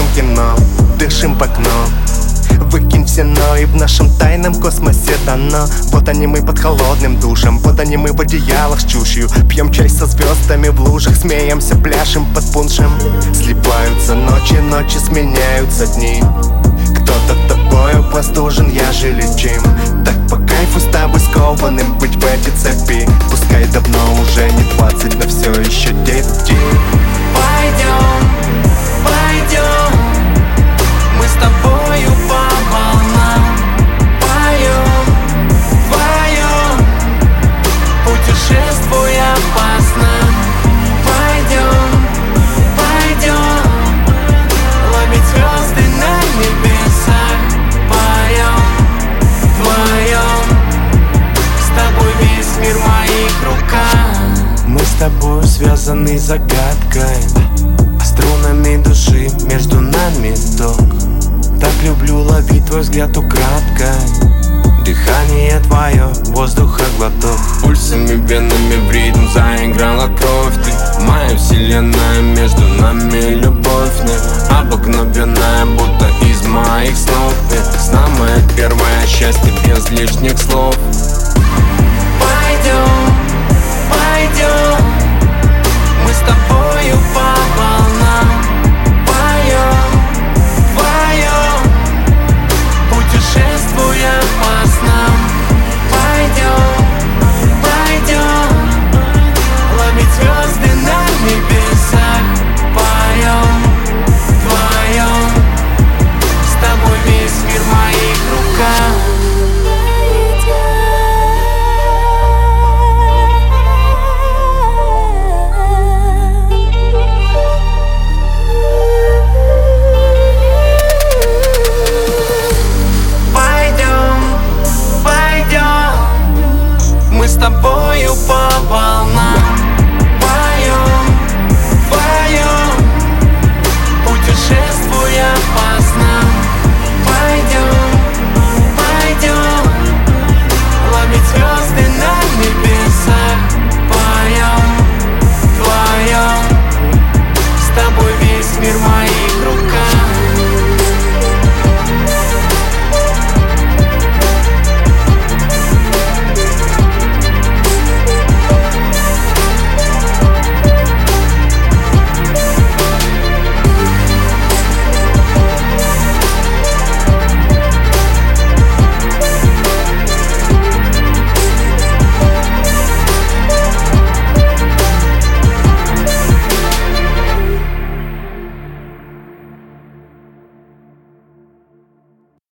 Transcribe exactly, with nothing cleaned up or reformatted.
кино, дышим в окно. Выкинь все «но», и в нашем тайном космосе дано. Вот они мы под холодным душем, вот они мы в одеялах с чушью. Пьем чай со звездами в лужах, смеемся, пляшем под пуншем. Слипаются ночи, ночи сменяются дни. Кто-то тобою простужен, я же лечим. Так по кайфу с тобой скованным быть в эти цепи. Пускай давно уже не двадцать, но все еще дети. Пойдем, пойдем, мы с тобою по волнам. Поем, вдвоем, путешествуя по снам. Пойдем, пойдем, ловить звезды на небесах. Поем, вдвоем, с тобой весь мир в моих руках. Мы с тобой связаны загадкой, струнами души между нами ток. Так люблю ловить твой взгляд украдкой. Дыхание твое, воздуха глоток. Пульсами, венами в ритм заиграла кровь. Ты моя вселенная, между нами любовь необыкновенная, будто из моих снов. Ведь самое первое счастье без лишних слов.